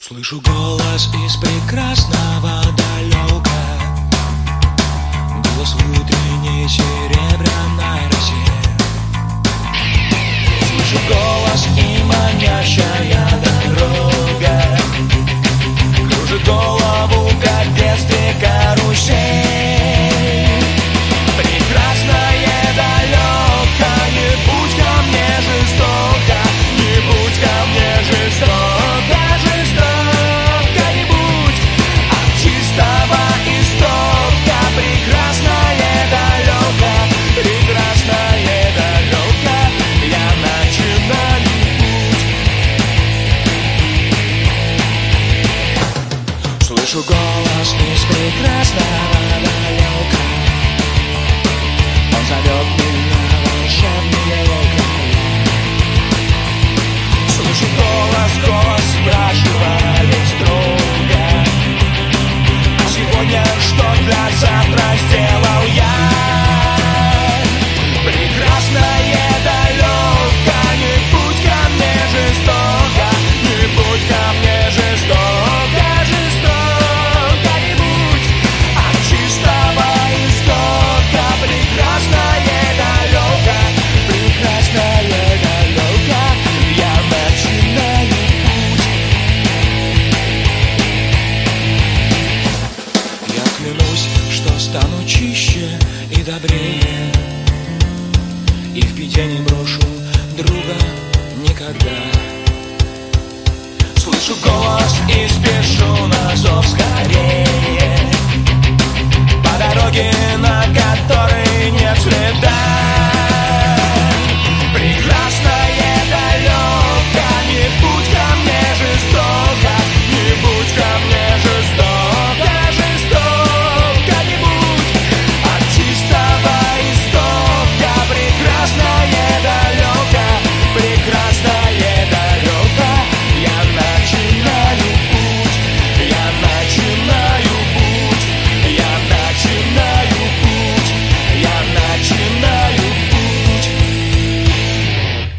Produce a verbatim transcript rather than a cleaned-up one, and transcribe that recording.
Слышу голос из прекрасного далека, голос в утренней серебряной росе. Слышу голос и манящая дорога кружит голову, как в детстве карусель. Прекрасное далеко, не будь ко мне жестоко, не будь ко мне жестоко, жестоко не будь от чистого истока. Прекрасное далеко, прекрасное далеко, я начинаю путь. Слышу голос из прекрасного далека, он зовет меня в волшебные края. Слышу голос, голос спрашивает строго: а сегодня что для завтра сделал я? Прекрасное далеко, не будь ко мне жестоко, не будь ко мне жестоко, жестоко не будь от чистого истока. Прекрасное далеко, прекрасное далеко, я начинаю путь. Я клянусь, что стану чище и добрее, и в беде не брошу друга никогда. Слышу голос и спешу на зов скорее, по дороге, на которой нет следа.